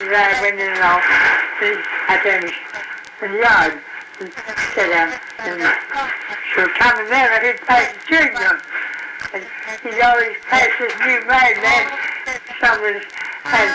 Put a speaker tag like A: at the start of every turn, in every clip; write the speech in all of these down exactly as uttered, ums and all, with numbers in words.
A: I went in and all. I turned in the yard and sat down. And so Tommy Miller, he'd pass the chewing gum. And he'd always pass this new married man. Someone had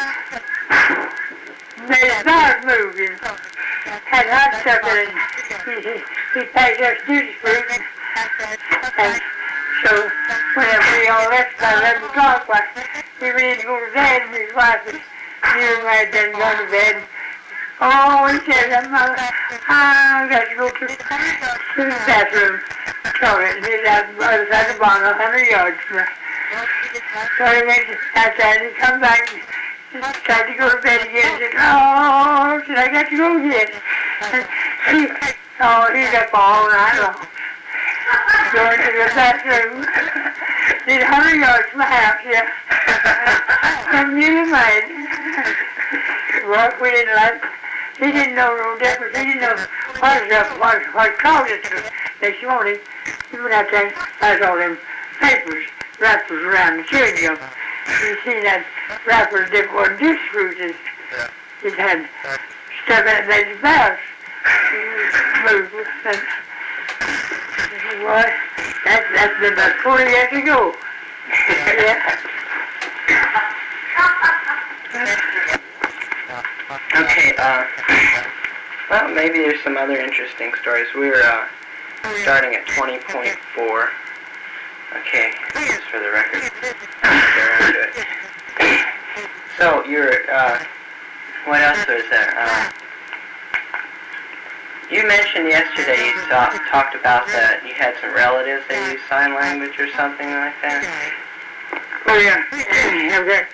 A: made his mouth move, you know. Had hot stuff in it. He, he, he'd pass us duty fruit. And so whenever we all left by eleven o'clock, why, he went in to go to bed, and his wife was new and married, done gone to bed. Oh, he said, Mother, I've got to go to, to the bathroom. Toilet, and he's out on the other side of the barn, a hundred yards from us. So he went outside, and he come back, and tried to go to bed again, and said, oh, said, I got to go again. And he, oh, he's up all night long. Going to the bathroom. Did a hundred yards from the house, yeah. And newly married. Well, we didn't like, he didn't know no difference. He didn't know what was up, what, what caused it to next morning. He went out there and had all them papers, wrappers around the chewing gum. You see that wrapper that wasn't juice fruit. It, it had stuff in it made the mouth move. And, well, that, that's been about forty years ago. Yeah.
B: Okay, uh, well, maybe there's some other interesting stories. We're, uh, starting at twenty point four. Okay, just for the record. Get around to it. So, you're, uh, what else was there? Uh, you mentioned yesterday you saw, talked about that you had some relatives that use sign language or something like that.
A: Oh, yeah. I've got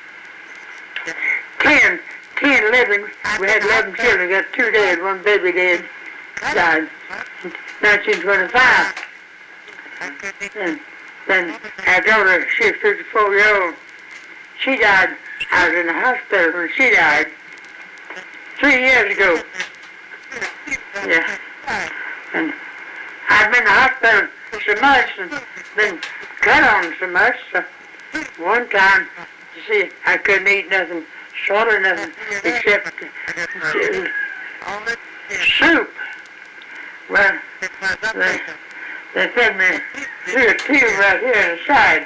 A: ten, ten, eleven. We had eleven children. We got two dead, one baby dead, died in nineteen twenty-five. And then our daughter, she's fifty-four years old. She died. I was in the hospital when she died. Three years ago. Yeah. And I've been in the hospital so much and been cut on so much. So one time, you see, I couldn't eat nothing, swallow nothing except uh, soup. Well, they, they fed me through a tube right here on the side.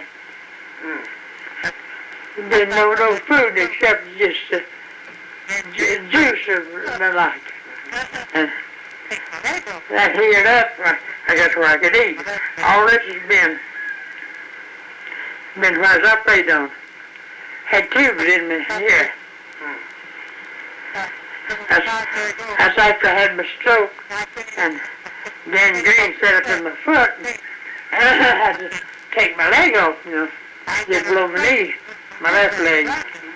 A: Didn't know no food except just uh, ju- juice of my life. And that healed up. I, I got where I could eat. All this has been, been what I was operated on. Had tubes in me here. That's, that's after I had my stroke. And Dan Green set up in my foot. And I had to take my leg off, you know, just below my knee, my left leg.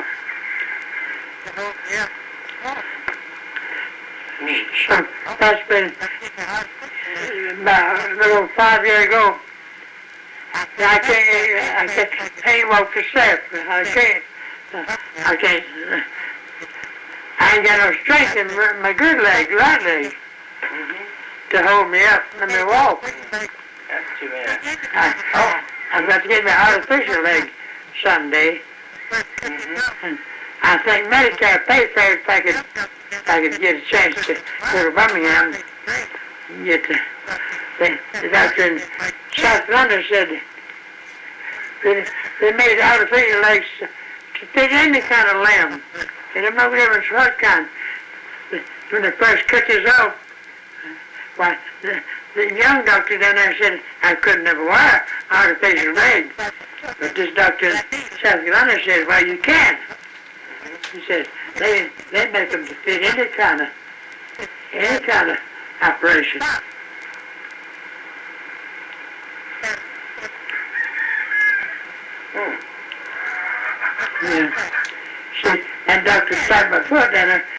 A: So that's been about a little five years ago. I can't, I can't, can't walk the step. I can't, I can't, I ain't got no strength in my good leg, right leg, to hold me up and me walk.
B: That's too bad.
A: I, oh, I've got to get my artificial leg someday.
B: Mm-hmm.
A: And I think Medicare paid for it if I could, if I could get a chance to go to Birmingham and get the, the, the doctor in South London said they, they made artificial legs to, to fit any kind of limb. It don't make no difference what kind. When they first cut this off, why, the, the young doctor down there said I couldn't ever wear artificial legs. But this doctor in South Carolina said, well, you can. He said, they, they make them to fit any kind of, any kind of operation.
B: Hmm.
A: Yeah. See, and Doctor slapped my foot down there.